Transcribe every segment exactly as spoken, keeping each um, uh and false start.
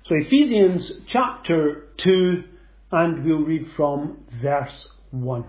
So Ephesians chapter two, and we'll read from verse one.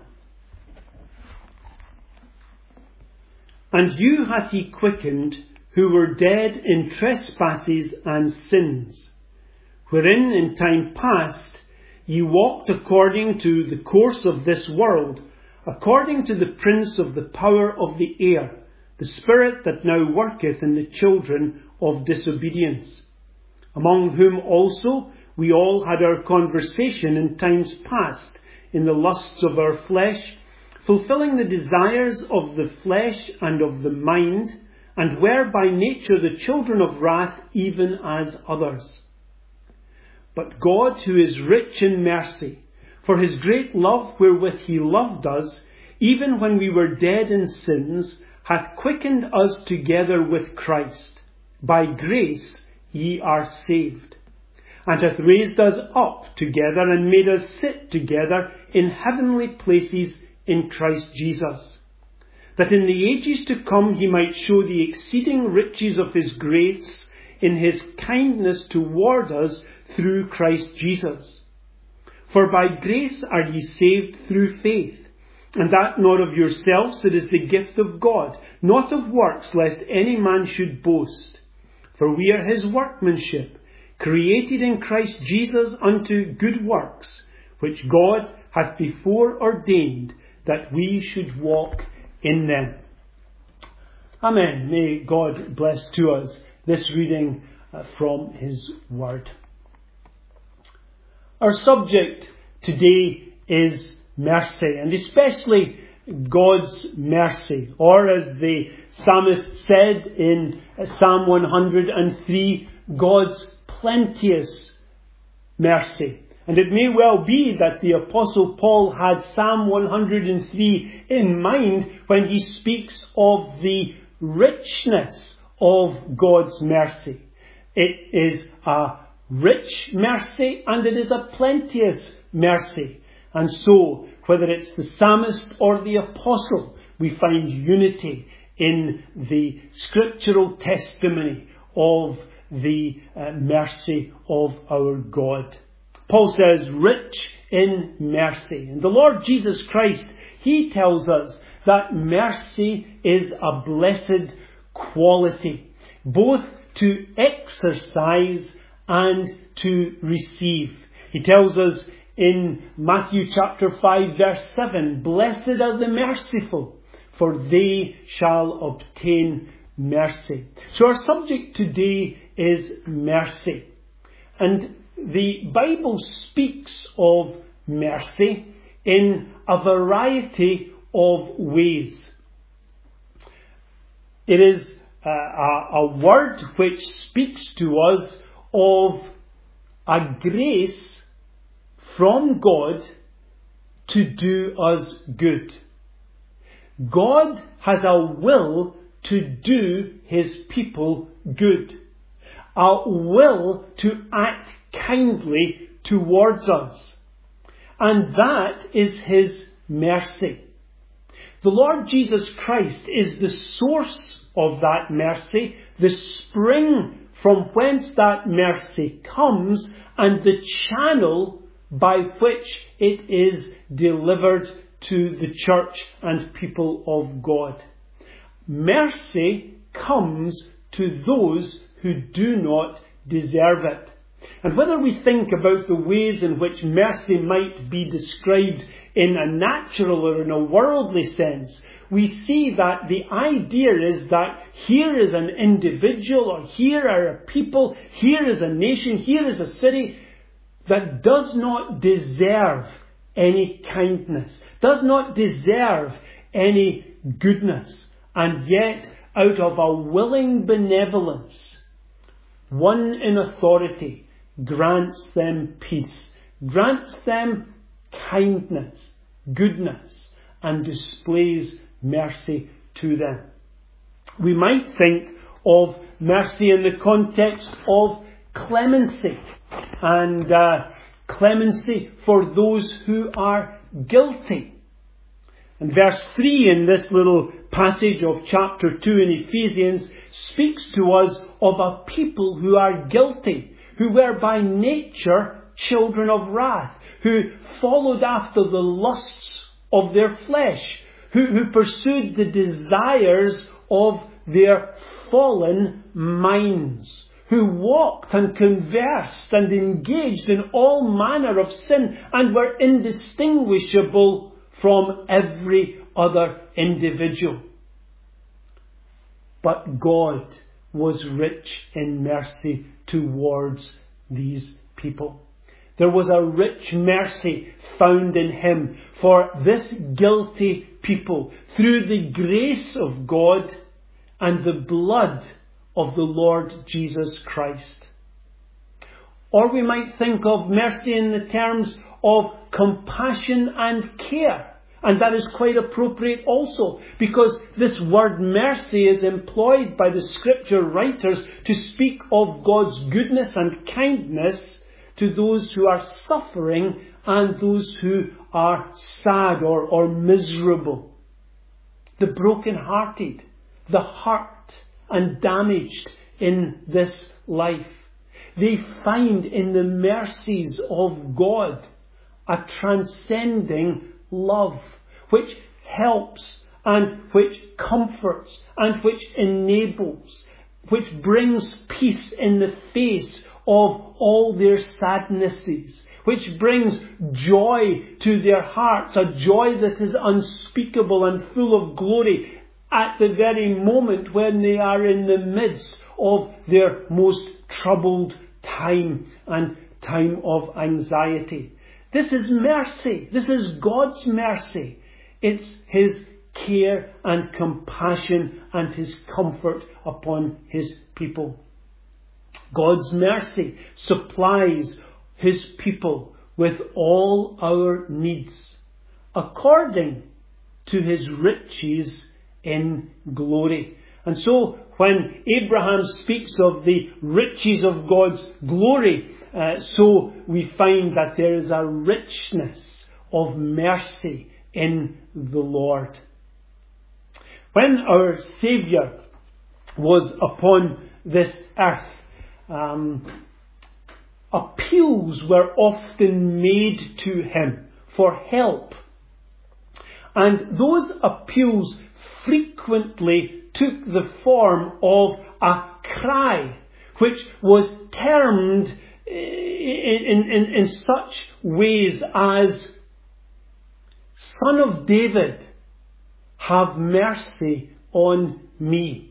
And you hath he quickened, who were dead in trespasses and sins, wherein in time past ye walked according to the course of this world, according to the prince of the power of the air, the spirit that now worketh in the children of disobedience, among whom also we all had our conversation in times past, in the lusts of our flesh, fulfilling the desires of the flesh and of the mind, and were by nature the children of wrath, even as others. But God, who is rich in mercy, for his great love wherewith he loved us, even when we were dead in sins, hath quickened us together with Christ. By grace ye are saved, and hath raised us up together, and made us sit together in heavenly places in Christ Jesus, that in the ages to come he might show the exceeding riches of his grace in his kindness toward us through Christ Jesus. For by grace are ye saved through faith, and that not of yourselves, it is the gift of God, not of works, lest any man should boast. For we are his workmanship, created in Christ Jesus unto good works, which God hath before ordained that we should walk in them. Amen. May God bless to us this reading uh, from his word. Our subject today is mercy, and especially God's mercy, or as the psalmist said in Psalm one hundred three, God's plenteous mercy. And it may well be that the Apostle Paul had Psalm one hundred three in mind when he speaks of the richness of God's mercy. It is a rich mercy and it is a plenteous mercy. And so, whether it's the psalmist or the apostle, we find unity in the scriptural testimony of the uh, mercy of our God. Paul says, rich in mercy. And the Lord Jesus Christ, he tells us that mercy is a blessed quality, both to exercise and to receive. He tells us in Matthew chapter five verse seven, blessed are the merciful, for they shall obtain mercy. So our subject today is mercy. And the Bible speaks of mercy in a variety of ways. It is a, a, a word which speaks to us of a grace from God to do us good. God has a will to do his people good, a will to act kindly towards us. And that is his mercy. The Lord Jesus Christ is the source of that mercy, the spring from whence that mercy comes, and the channel by which it is delivered to the church and people of God. Mercy comes to those who do not deserve it. And whether we think about the ways in which mercy might be described in a natural or in a worldly sense, we see that the idea is that here is an individual, or here are a people, here is a nation, here is a city that does not deserve any kindness, does not deserve any goodness, and yet out of a willing benevolence, one in authority grants them peace, grants them kindness, goodness, and displays mercy to them. We might think of mercy in the context of clemency, and uh, clemency for those who are guilty. And verse three in this little passage of chapter two in Ephesians speaks to us of a people who are guilty, who were by nature children of wrath, who followed after the lusts of their flesh, who, who pursued the desires of their fallen minds, who walked and conversed and engaged in all manner of sin and were indistinguishable from every other individual. But God was rich in mercy towards these people. There was a rich mercy found in Him for this guilty people through the grace of God and the blood of the Lord Jesus Christ. Or we might think of mercy in the terms of compassion and care. And that is quite appropriate also, because this word mercy is employed by the scripture writers to speak of God's goodness and kindness to those who are suffering and those who are sad or, or miserable. The broken-hearted, the hurt and damaged in this life. They find in the mercies of God a transcending love which helps and which comforts and which enables, which brings peace in the face of all their sadnesses, which brings joy to their hearts, a joy that is unspeakable and full of glory at the very moment when they are in the midst of their most troubled time and time of anxiety. This is mercy. This is God's mercy. It's His care and compassion and His comfort upon His people. God's mercy supplies His people with all our needs according to His riches in glory. And so when Abraham speaks of the riches of God's glory, uh, so we find that there is a richness of mercy in the Lord. When our Saviour was upon this earth, um, appeals were often made to Him for help. And those appeals frequently took the form of a cry, which was termed in, in, in, in such ways as, "Son of David, have mercy on me."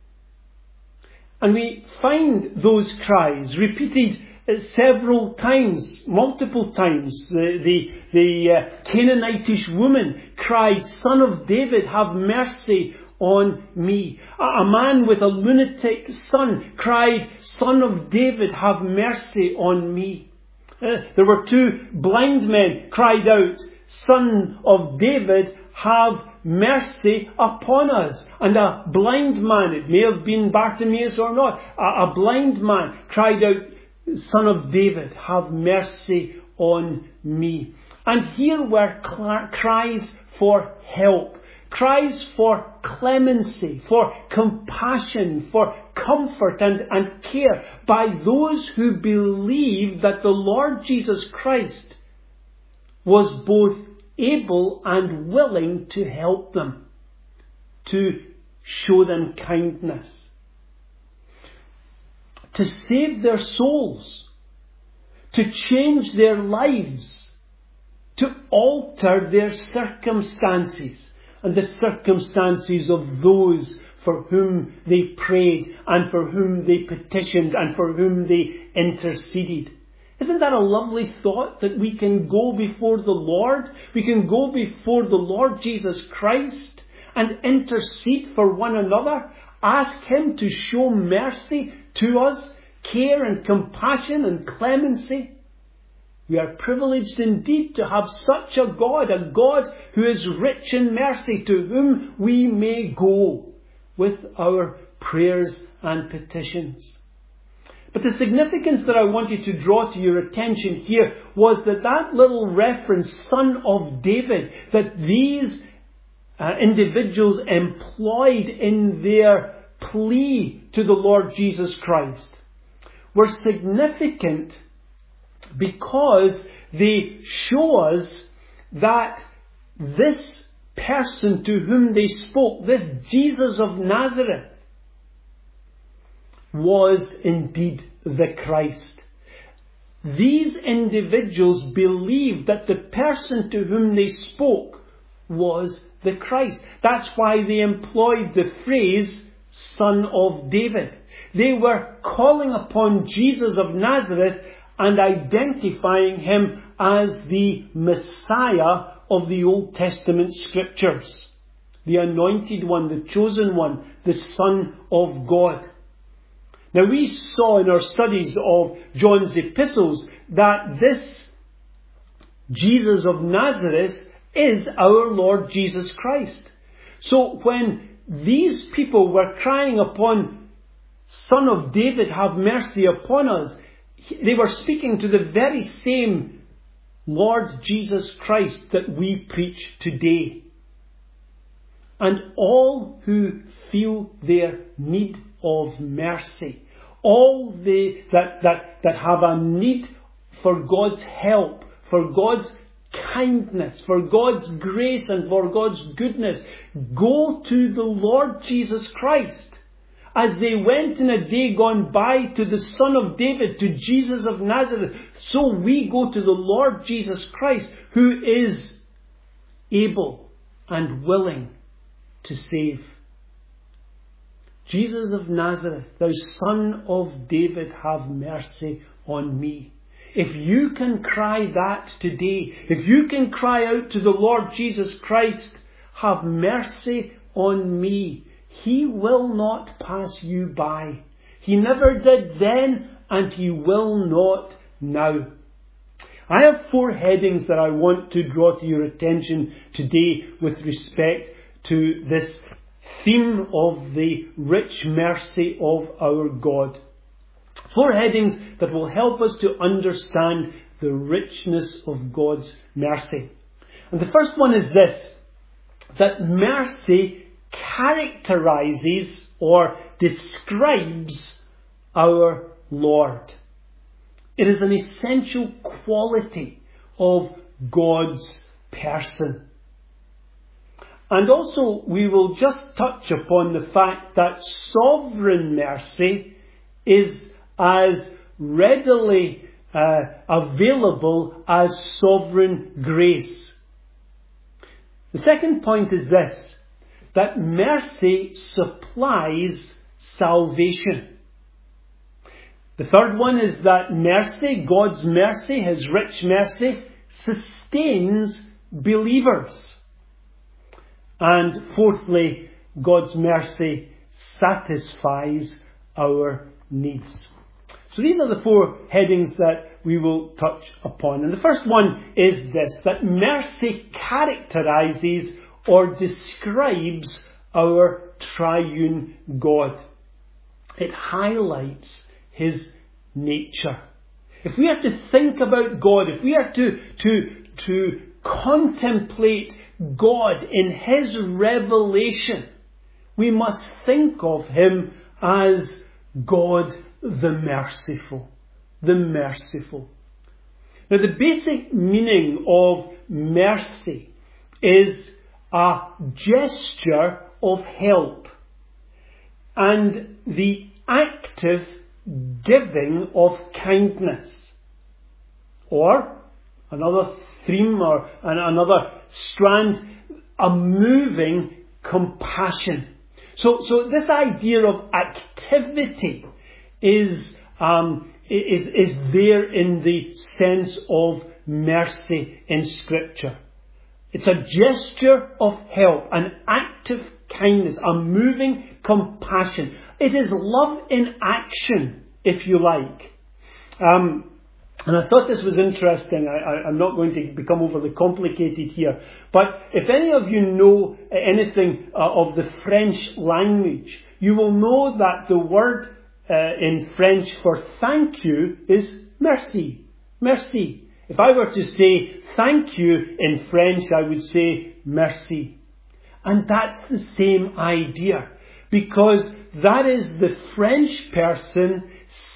And we find those cries repeated several times, multiple times. The, the, the uh, Canaanitish woman cried, "Son of David, have mercy on me." A, a man with a lunatic son cried, "Son of David, have mercy on me." Uh, there were two blind men cried out, "Son of David, have mercy upon us." And a blind man, it may have been Bartimaeus or not, a, a blind man cried out, "Son of David, have mercy on me." And here were cl- cries for help, cries for clemency, for compassion, for comfort and, and care by those who believed that the Lord Jesus Christ was both able and willing to help them, to show them kindness, to save their souls, to change their lives, to alter their circumstances and the circumstances of those for whom they prayed and for whom they petitioned and for whom they interceded. Isn't that a lovely thought, that we can go before the Lord, we can go before the Lord Jesus Christ and intercede for one another, ask Him to show mercy to us, care and compassion and clemency? We are privileged indeed to have such a God, a God who is rich in mercy, to whom we may go with our prayers and petitions. But the significance that I wanted to draw to your attention here was that that little reference, "Son of David," that these uh, individuals employed in their plea to the Lord Jesus Christ, were significant because they show us that this person to whom they spoke, this Jesus of Nazareth, was indeed the Christ. These individuals believed that the person to whom they spoke was the Christ. That's why they employed the phrase, Son of David. They were calling upon Jesus of Nazareth and identifying him as the Messiah of the Old Testament Scriptures. The anointed one, the chosen one, the Son of God. Now we saw in our studies of John's epistles that this Jesus of Nazareth is our Lord Jesus Christ. So when these people were crying upon, Son of David, have mercy upon us, they were speaking to the very same Lord Jesus Christ that we preach today. And all who feel their need of mercy, all they that, that, that have a need for God's help, for God's kindness, for God's grace and for God's goodness, go to the Lord Jesus Christ. As they went in a day gone by to the Son of David, to Jesus of Nazareth, so we go to the Lord Jesus Christ, who is able and willing to save. Jesus of Nazareth, thou Son of David, have mercy on me. If you can cry that today, if you can cry out to the Lord Jesus Christ, have mercy on me, He will not pass you by. He never did then, and He will not now. I have four headings that I want to draw to your attention today with respect to this theme of the rich mercy of our God. Four headings that will help us to understand the richness of God's mercy. And the first one is this, that mercy characterizes or describes our Lord. It is an essential quality of God's person. And also we will just touch upon the fact that sovereign mercy is as readily uh, available as sovereign grace. The second point is this, that mercy supplies salvation. The third one is that mercy, God's mercy, His rich mercy, sustains believers. And fourthly, God's mercy satisfies our needs. So these are the four headings that we will touch upon. And the first one is this, that mercy characterizes or describes our triune God. It highlights His nature. If we are to think about God, if we are to, to, to contemplate God in His revelation, we must think of Him as God the merciful. The merciful. Now the basic meaning of mercy is a gesture of help and the active giving of kindness. Or another theme or another strand, a moving compassion. So, so this idea of activity is, um, is, is there in the sense of mercy in Scripture. It's a gesture of help, an active kindness, a moving compassion. It is love in action, if you like. Um, And I thought this was interesting. I, I, I'm not going to become overly complicated here. But if any of you know anything uh, of the French language, you will know that the word uh, in French for thank you is merci. Merci. If I were to say thank you in French, I would say merci. And that's the same idea. Because that is the French person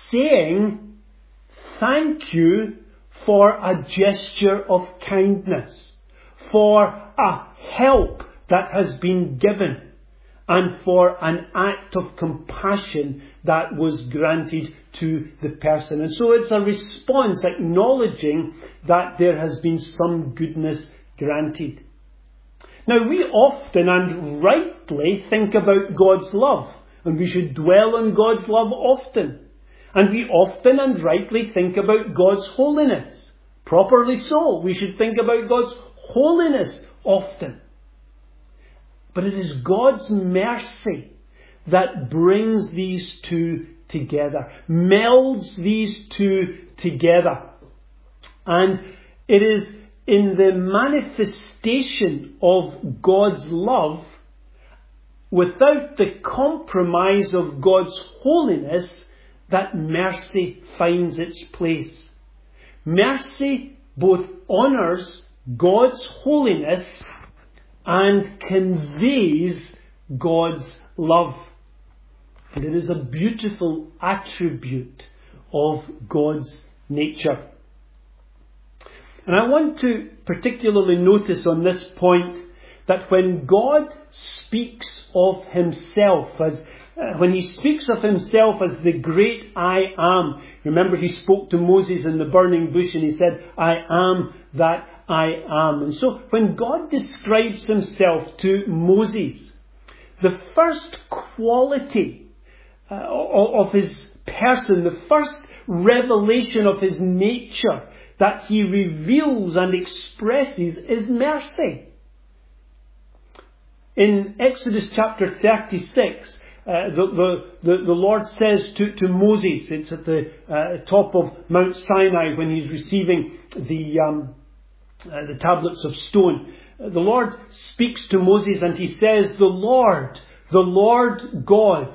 saying thank you for a gesture of kindness, for a help that has been given, and for an act of compassion that was granted to the person. And so it's a response acknowledging that there has been some goodness granted. Now, we often and rightly think about God's love, and we should dwell on God's love often. And we often and rightly think about God's holiness. Properly so, we should think about God's holiness often. But it is God's mercy that brings these two together, melds these two together. And it is in the manifestation of God's love, without the compromise of God's holiness, that mercy finds its place. Mercy both honours God's holiness and conveys God's love. And it is a beautiful attribute of God's nature. And I want to particularly notice on this point that when God speaks of himself as uh, when he speaks of himself as the great I am, remember he spoke to Moses in the burning bush and he said, I am that I am. And so when God describes himself to Moses, the first quality uh, of his person, the first revelation of his nature that he reveals and expresses is mercy. In Exodus chapter thirty-six, uh, the, the, the Lord says to, to Moses, it's at the uh, top of Mount Sinai when he's receiving the, um, uh, the tablets of stone. Uh, the Lord speaks to Moses and he says, the Lord, the Lord God,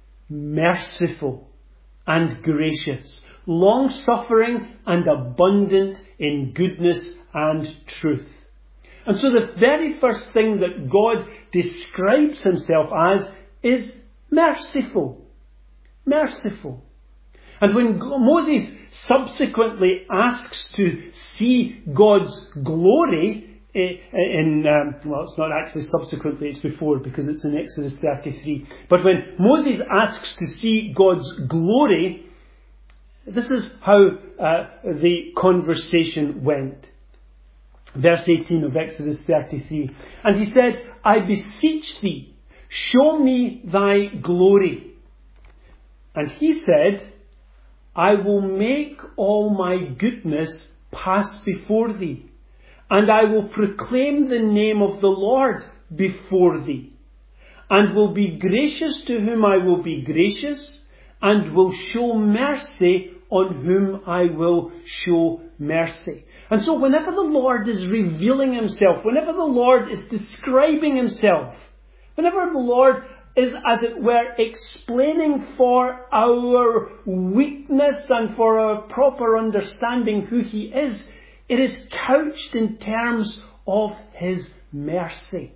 merciful and gracious, long-suffering and abundant in goodness and truth. And so the very first thing that God describes himself as is merciful. Merciful. And when Moses subsequently asks to see God's glory, in, um, well, it's not actually subsequently, it's before, because it's in Exodus thirty-three. But when Moses asks to see God's glory, this is how uh, the conversation went. Verse eighteen of Exodus thirty-three. And he said, I beseech thee, show me thy glory. And he said, I will make all my goodness pass before thee, and I will proclaim the name of the Lord before thee, and will be gracious to whom I will be gracious, and will show mercy on whom I will show mercy. And so whenever the Lord is revealing himself, whenever the Lord is describing himself, whenever the Lord is, as it were, explaining for our weakness and for our proper understanding who he is, it is couched in terms of his mercy.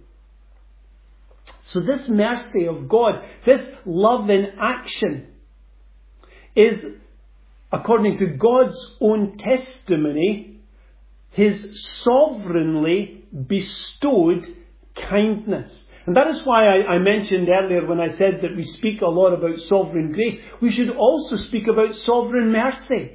So this mercy of God, this love in action, is, according to God's own testimony, his sovereignly bestowed kindness. And that is why I, I mentioned earlier when I said that we speak a lot about sovereign grace, we should also speak about sovereign mercy.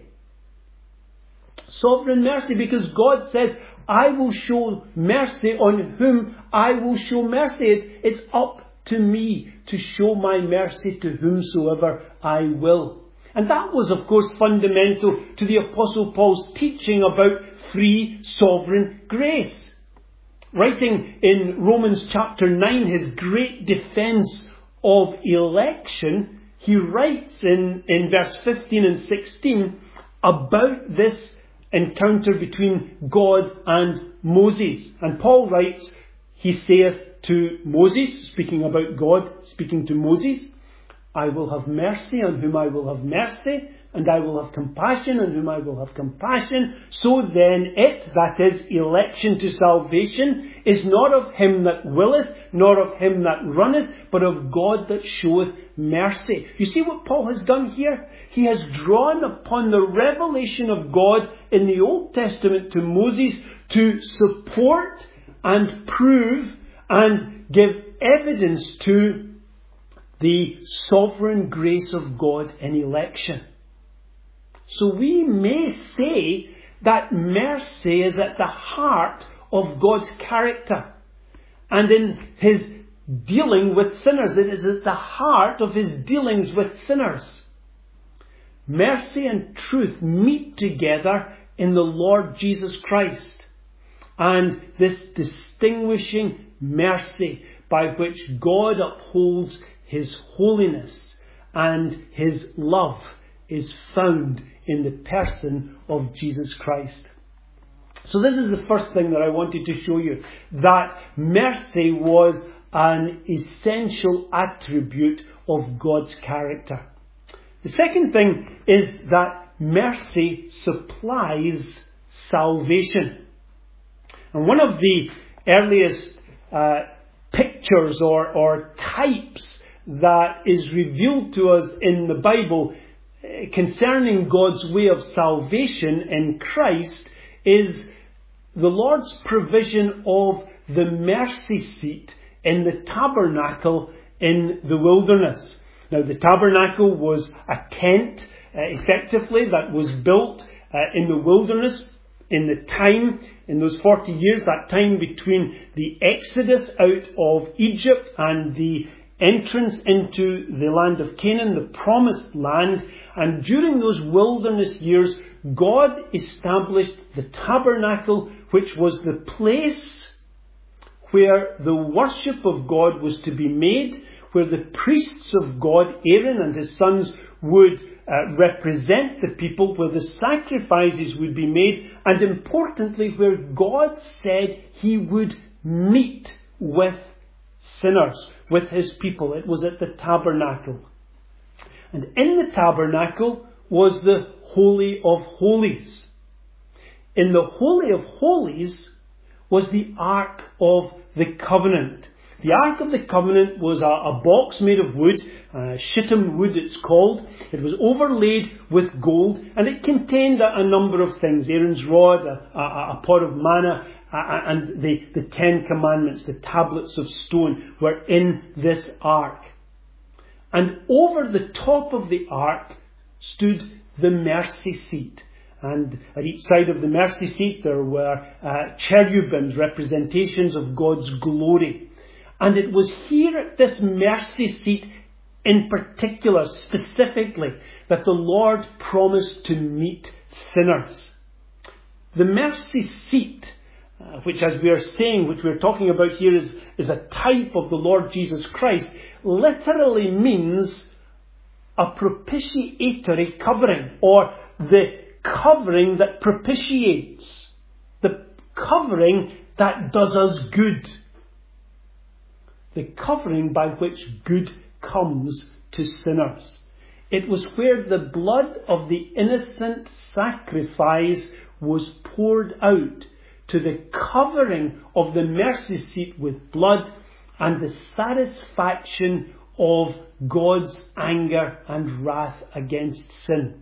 Sovereign mercy, because God says, I will show mercy on whom I will show mercy. It's, it's up to me to show my mercy to whomsoever I will. And that was, of course, fundamental to the Apostle Paul's teaching about free sovereign grace. Writing in Romans chapter nine, his great defence of election, he writes in, in verse fifteen and sixteen about this encounter between God and Moses. And Paul writes, he saith to Moses, speaking about God, speaking to Moses, I will have mercy on whom I will have mercy, and I will have compassion on whom I will have compassion. So then it, that is, election to salvation, is not of him that willeth, nor of him that runneth, but of God that showeth mercy. You see what Paul has done here? He has drawn upon the revelation of God in the Old Testament to Moses to support and prove and give evidence to the sovereign grace of God in election. So we may say that mercy is at the heart of God's character. And in his dealing with sinners, it is at the heart of his dealings with sinners. Mercy and truth meet together in the Lord Jesus Christ. And this distinguishing mercy by which God upholds his holiness and his love is found in the person of Jesus Christ. So this is the first thing that I wanted to show you, that mercy was an essential attribute of God's character. The second thing is that mercy supplies salvation. And one of the earliest uh, pictures or, or types that is revealed to us in the Bible uh, concerning God's way of salvation in Christ is the Lord's provision of the mercy seat in the tabernacle in the wilderness. Now, the tabernacle was a tent, uh, effectively, that was built uh, in the wilderness in the time, in those forty years, that time between the exodus out of Egypt and the entrance into the land of Canaan, the promised land. And during those wilderness years, God established the tabernacle, which was the place where the worship of God was to be made, where the priests of God, Aaron and his sons, would uh, represent the people, where the sacrifices would be made, and importantly, where God said he would meet with sinners, with his people. It was at the tabernacle. And in the tabernacle was the Holy of Holies. In the Holy of Holies was the Ark of the Covenant. The Ark of the Covenant was a, a box made of wood, uh, shittim wood it's called. It was overlaid with gold, and it contained a, a number of things. Aaron's rod, a, a, a pot of manna, uh, and the, the Ten Commandments, the tablets of stone, were in this Ark. And over the top of the Ark stood the mercy seat. And at each side of the mercy seat there were uh, cherubims, representations of God's glory. And it was here at this mercy seat in particular, specifically, that the Lord promised to meet sinners. The mercy seat, uh, which as we are saying, which we are talking about here is, is a type of the Lord Jesus Christ, literally means a propitiatory covering, or the covering that propitiates, the covering that does us good, the covering by which good comes to sinners. It was where the blood of the innocent sacrifice was poured out to the covering of the mercy seat with blood and the satisfaction of God's anger and wrath against sin.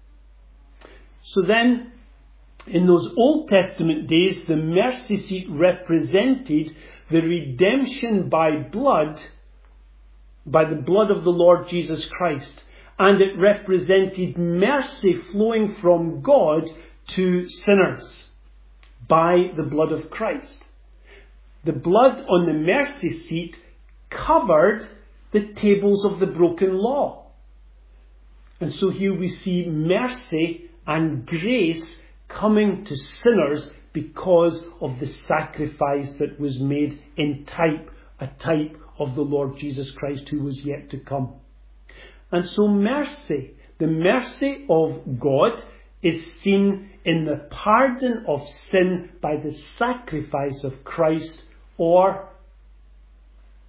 So then, in those Old Testament days, the mercy seat represented the redemption by blood, by the blood of the Lord Jesus Christ. And it represented mercy flowing from God to sinners by the blood of Christ. The blood on the mercy seat covered the tables of the broken law. And so here we see mercy and grace coming to sinners because of the sacrifice that was made in type, a type of the Lord Jesus Christ who was yet to come. And so mercy, the mercy of God, is seen in the pardon of sin by the sacrifice of Christ, or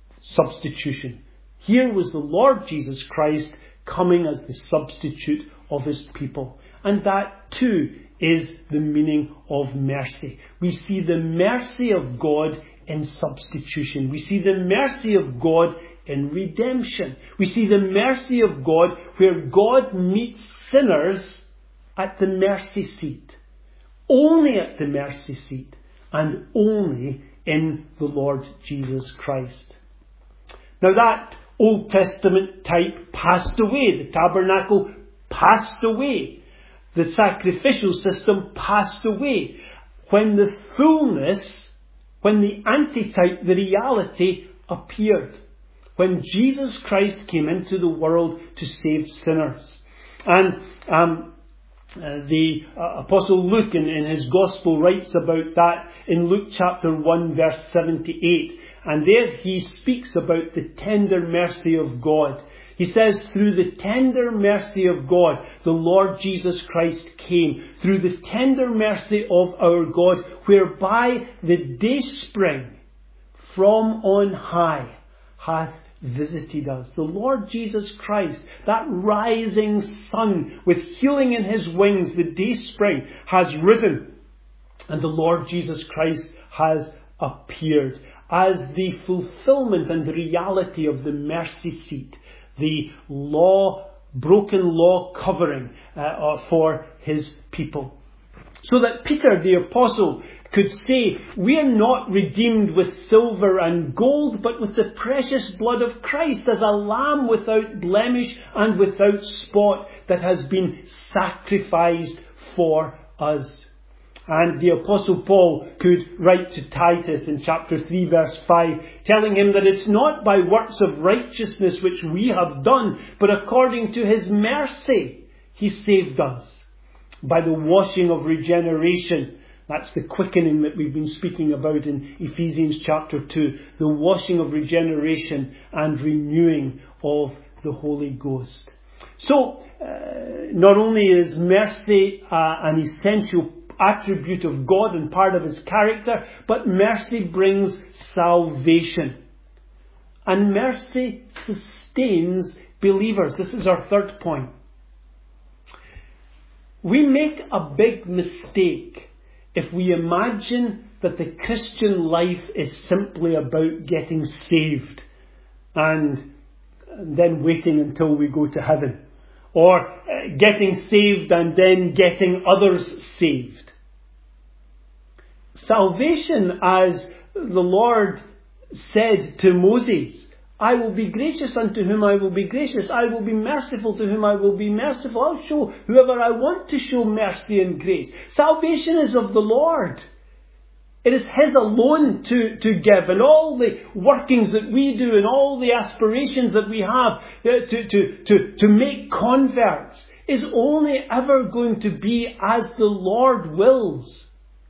substitution. Here was the Lord Jesus Christ coming as the substitute of his people. And that too is the meaning of mercy. We see the mercy of God in substitution. We see the mercy of God in redemption. We see the mercy of God where God meets sinners at the mercy seat. Only at the mercy seat. And only in the Lord Jesus Christ. Now that Old Testament type passed away. The tabernacle passed away. The sacrificial system passed away. When the fullness, when the antitype, the reality appeared. When Jesus Christ came into the world to save sinners. And um, uh, the uh, Apostle Luke in, in his Gospel writes about that in Luke chapter one verse seventy-eight. And there he speaks about the tender mercy of God. He says, through the tender mercy of God, the Lord Jesus Christ came. Through the tender mercy of our God, whereby the dayspring from on high hath visited us. The Lord Jesus Christ, that rising sun with healing in his wings, the dayspring has risen. And the Lord Jesus Christ has appeared as the fulfillment and the reality of the mercy seat. The law, broken law covering uh, for his people. So that Peter the Apostle could say, we are not redeemed with silver and gold, but with the precious blood of Christ, as a lamb without blemish and without spot, that has been sacrificed for us. And the Apostle Paul could write to Titus in chapter three verse five, telling him that it's not by works of righteousness which we have done, but according to his mercy he saved us by the washing of regeneration. That's the quickening that we've been speaking about in Ephesians chapter two. The washing of regeneration and renewing of the Holy Ghost. So, uh, not only is mercy uh, an essential attribute of God and part of his character, but mercy brings salvation. And mercy sustains believers. This is our third point. We make a big mistake if we imagine that the Christian life is simply about getting saved and then waiting until we go to heaven. Or uh, getting saved and then getting others saved. Salvation, as the Lord said to Moses, I will be gracious unto whom I will be gracious. I will be merciful to whom I will be merciful. I'll show whoever I want to show mercy and grace. Salvation is of the Lord. It is his alone to, to give. And all the workings that we do and all the aspirations that we have to, to, to, to make converts is only ever going to be as the Lord wills.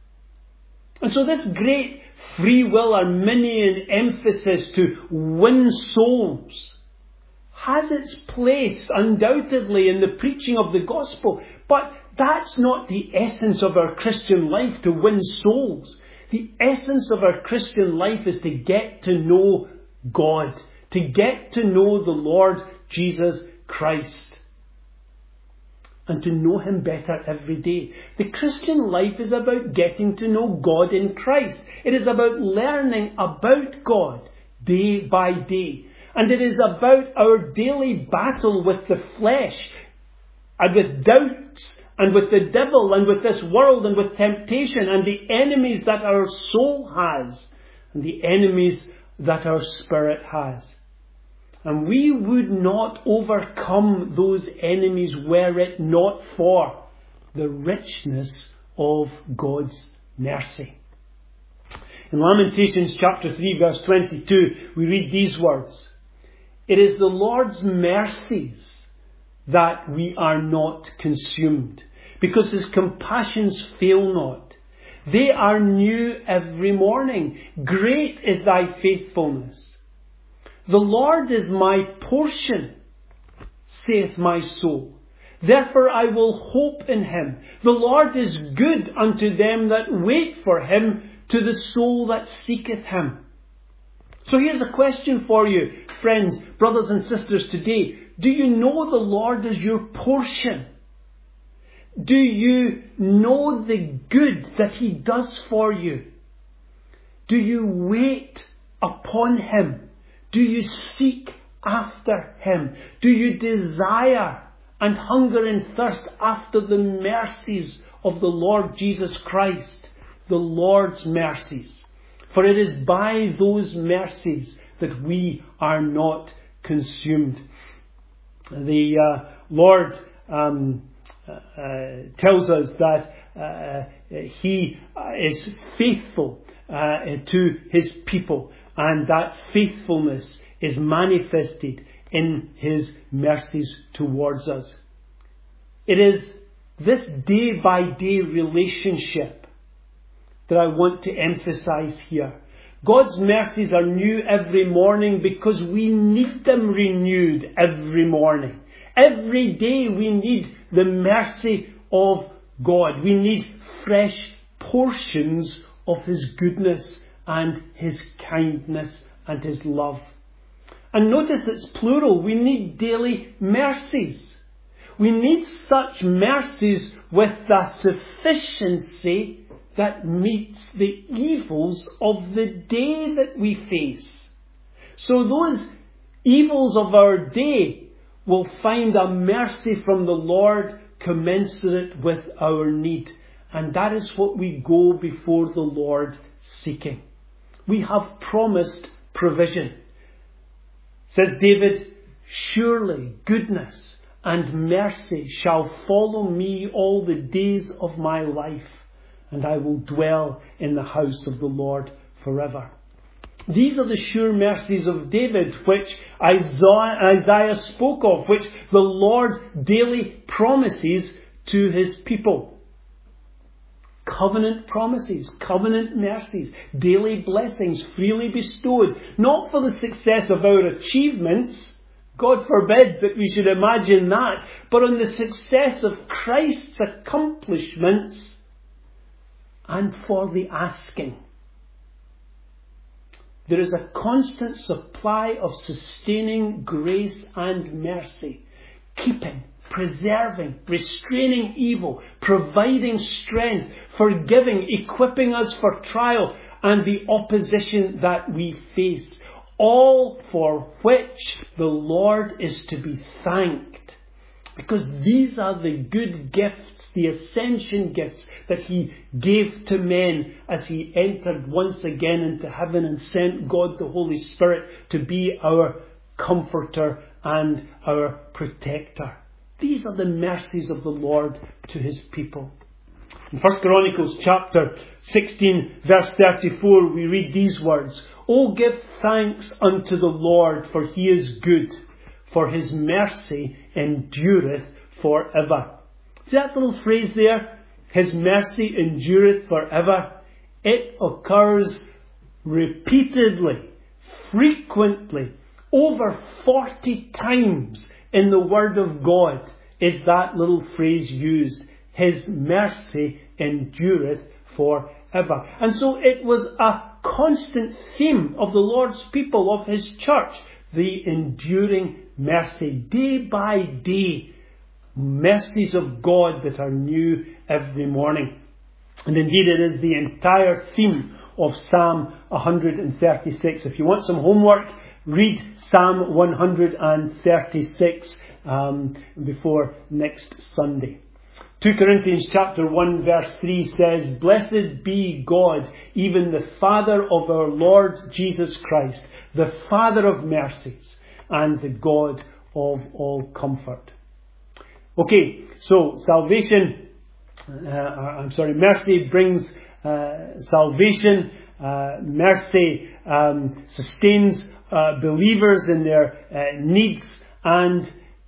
And so this great free will Arminian emphasis to win souls has its place undoubtedly in the preaching of the gospel. But that's not the essence of our Christian life, to win souls. The essence of our Christian life is to get to know God, to get to know the Lord Jesus Christ, and to know him better every day. The Christian life is about getting to know God in Christ. It is about learning about God day by day. And it is about our daily battle with the flesh and with doubts and with the devil and with this world and with temptation and the enemies that our soul has and the enemies that our spirit has. And we would not overcome those enemies were it not for the richness of God's mercy. In Lamentations chapter three verse twenty-two, we read these words. It is the Lord's mercies that we are not consumed, because his compassions fail not. They are new every morning. Great is thy faithfulness. The Lord is my portion, saith my soul. Therefore I will hope in him. The Lord is good unto them that wait for him, to the soul that seeketh him. So here's a question for you, friends, brothers and sisters today. Do you know the Lord as your portion? Do you know the good that He does for you? Do you wait upon Him? Do you seek after Him? Do you desire and hunger and thirst after the mercies of the Lord Jesus Christ, the Lord's mercies? For it is by those mercies that we are not consumed. The uh, Lord um, uh, tells us that uh, He is faithful uh, to His people, and that faithfulness is manifested in His mercies towards us. It is this day-by-day relationship that I want to emphasize here. God's mercies are new every morning because we need them renewed every morning. Every day we need the mercy of God. We need fresh portions of His goodness and His kindness and His love. And notice it's plural. We need daily mercies. We need such mercies with the sufficiency that meets the evils of the day that we face. So those evils of our day will find a mercy from the Lord commensurate with our need. And that is what we go before the Lord seeking. We have promised provision. Says David, surely goodness and mercy shall follow me all the days of my life, and I will dwell in the house of the Lord forever. These are the sure mercies of David, which Isaiah spoke of, which the Lord daily promises to His people. Covenant promises, covenant mercies, daily blessings freely bestowed, not for the success of our achievements, God forbid that we should imagine that, but on the success of Christ's accomplishments and for the asking. There is a constant supply of sustaining grace and mercy, keeping, preserving, restraining evil, providing strength, forgiving, equipping us for trial and the opposition that we face. All for which the Lord is to be thanked. Because these are the good gifts, the ascension gifts that He gave to men as He entered once again into heaven and sent God the Holy Spirit to be our comforter and our protector. These are the mercies of the Lord to His people. In First Chronicles chapter sixteen verse thirty-four we read these words, O give thanks unto the Lord, for He is good, for His mercy endureth forever. See that little phrase there? His mercy endureth forever. It occurs repeatedly, frequently, over forty times in the Word of God is that little phrase used. His mercy endureth forever. And so it was a constant theme of the Lord's people, of His church, the enduring mercy. Day by day, mercies of God that are new every morning. And indeed it is the entire theme of Psalm one thirty-six. If you want some homework, read Psalm one thirty-six um, before next Sunday. Second Corinthians chapter one verse three says, Blessed be God, even the Father of our Lord Jesus Christ, the Father of mercies and the God of all comfort. Okay, so salvation, uh, I'm sorry, mercy brings uh, salvation. Uh, mercy um, sustains uh, believers in their uh, needs, and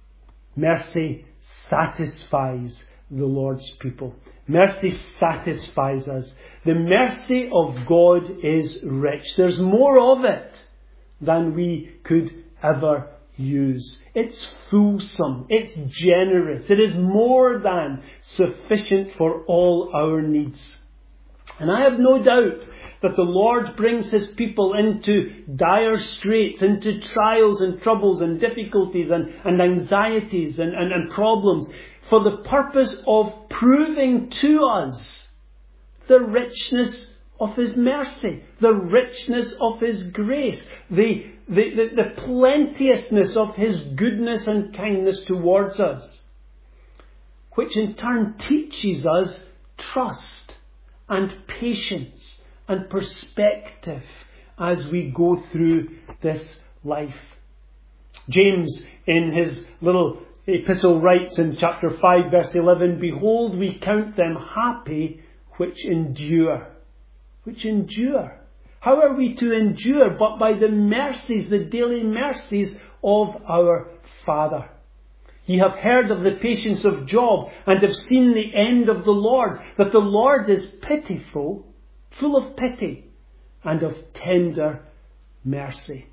mercy satisfies the Lord's people. Mercy satisfies us. The mercy of God is rich. There's more of it than we could ever use. It's fulsome. It's generous. It is more than sufficient for all our needs. And I have no doubt that the Lord brings His people into dire straits, into trials and troubles and difficulties and, and anxieties and, and, and problems for the purpose of proving to us the richness of His mercy, the richness of His grace, the, the, the, the plenteousness of His goodness and kindness towards us, which in turn teaches us trust and patience and perspective as we go through this life. James, in his little epistle, writes in chapter five, verse eleven, "Behold, we count them happy which endure." Which endure. How are we to endure? But by the mercies, the daily mercies of our Father. Ye have heard of the patience of Job, and have seen the end of the Lord, that the Lord is pitiful, full of pity, and of tender mercy.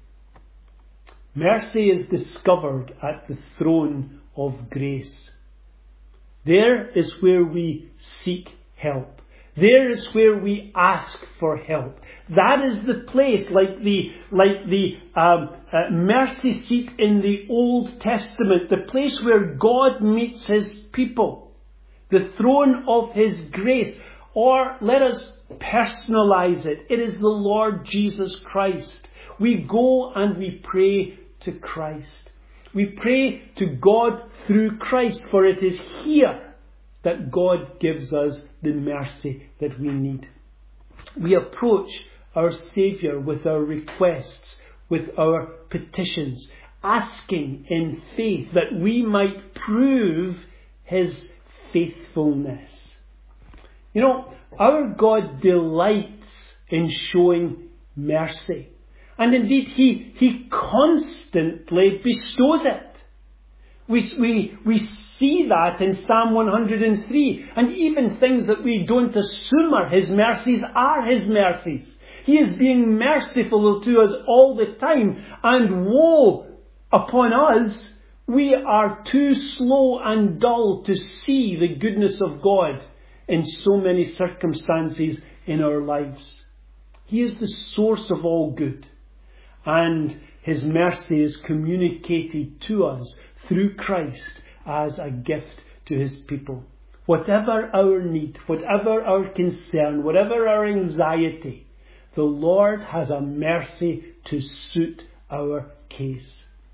Mercy is discovered at the throne of grace. There is where we seek help. There is where we ask for help. That is the place, like the like the um, uh, mercy seat in the Old Testament, the place where God meets His people, the throne of His grace. Or let us personalize it. It is the Lord Jesus Christ. We go and we pray to Christ. We pray to God through Christ, for it is here that God gives us the mercy that we need. We approach our Saviour with our requests, with our petitions, asking in faith that we might prove His faithfulness. You know, our God delights in showing mercy. And indeed, He, he constantly bestows it. We, we, we see that in Psalm one hundred three. And even things that we don't assume are His mercies are His mercies. He is being merciful to us all the time. And woe upon us, we are too slow and dull to see the goodness of God in so many circumstances in our lives. He is the source of all good. And His mercy is communicated to us through Christ as a gift to His people. Whatever our need, whatever our concern, whatever our anxiety, the Lord has a mercy to suit our case.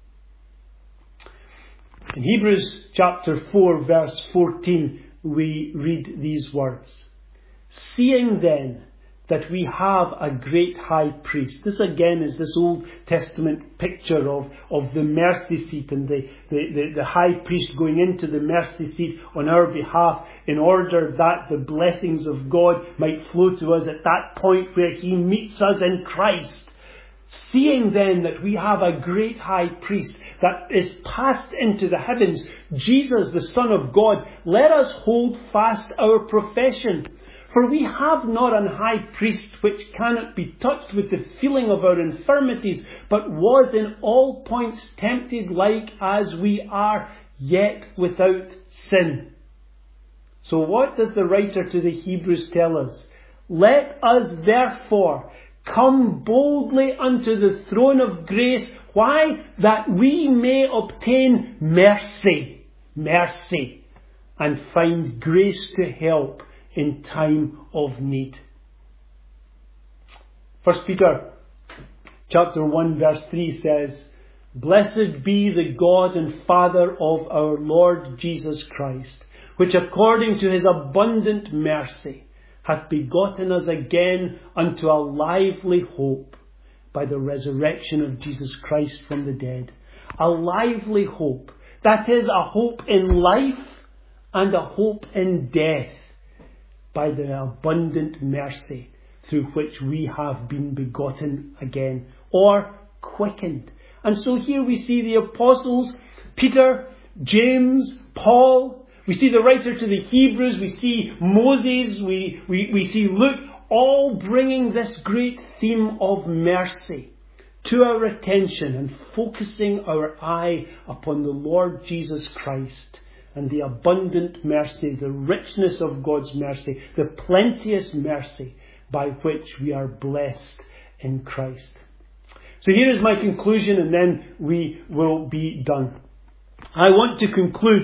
In Hebrews chapter four, verse fourteen, we read these words. "Seeing then that we have a great high priest." This again is this Old Testament picture of, of the mercy seat and the, the, the, the high priest going into the mercy seat on our behalf in order that the blessings of God might flow to us at that point where He meets us in Christ. "Seeing then that we have a great high priest that is passed into the heavens, Jesus the Son of God, let us hold fast our profession. For we have not an high priest which cannot be touched with the feeling of our infirmities, but was in all points tempted like as we are, yet without sin." So what does the writer to the Hebrews tell us? "Let us therefore come boldly unto the throne of grace." Why? That we may obtain mercy. Mercy. And find grace to help in time of need. First Peter chapter one verse three says, "Blessed be the God and Father of our Lord Jesus Christ, which according to His abundant mercy hath begotten us again unto a lively hope by the resurrection of Jesus Christ from the dead." A lively hope. That is a hope in life and a hope in death, by the abundant mercy through which we have been begotten again, or quickened. And so here we see the apostles, Peter, James, Paul. We see the writer to the Hebrews. We see Moses. We, we, we see Luke, all bringing this great theme of mercy to our attention and focusing our eye upon the Lord Jesus Christ and the abundant mercy, the richness of God's mercy, the plenteous mercy by which we are blessed in Christ. So here is my conclusion, and then we will be done. I want to conclude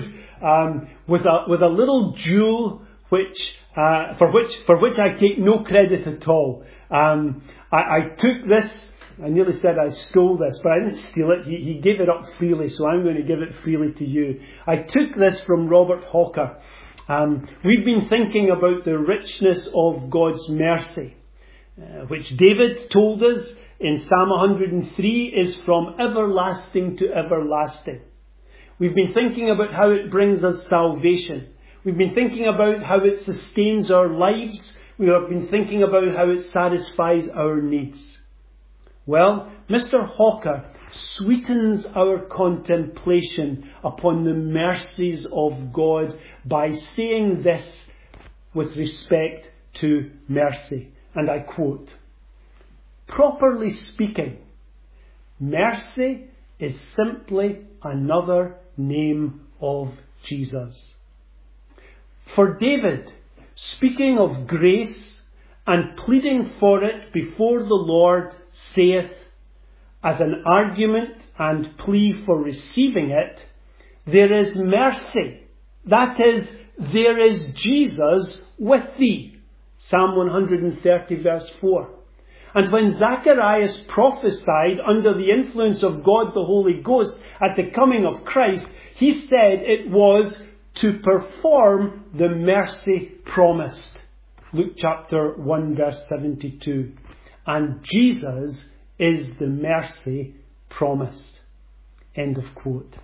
um, with a with a little jewel which uh, for which for which I take no credit at all. Um, I, I took this. I nearly said I stole this, but I didn't steal it. He, he gave it up freely, so I'm going to give it freely to you. I took this from Robert Hawker. Um, we've been thinking about the richness of God's mercy, uh, which David told us in Psalm one hundred three is from everlasting to everlasting. We've been thinking about how it brings us salvation. We've been thinking about how it sustains our lives. We have been thinking about how it satisfies our needs. Well, Mister Hawker sweetens our contemplation upon the mercies of God by saying this with respect to mercy. And I quote, "Properly speaking, mercy is simply another name of Jesus." For David, speaking of grace and pleading for it before the Lord, saith, as an argument and plea for receiving it, there is mercy. That is, there is Jesus with thee. Psalm one hundred thirty verse four. And when Zacharias prophesied under the influence of God the Holy Ghost at the coming of Christ, he said it was to perform the mercy promised. Luke chapter one verse seventy-two. And Jesus is the mercy promised. End of quote.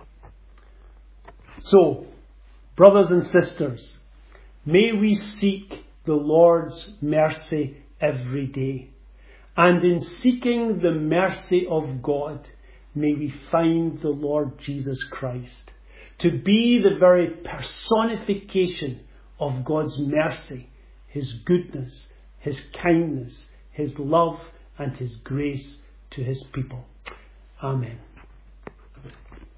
So, brothers and sisters, may we seek the Lord's mercy every day. And in seeking the mercy of God, may we find the Lord Jesus Christ to be the very personification of God's mercy, His goodness, His kindness, His love and His grace to His people. Amen.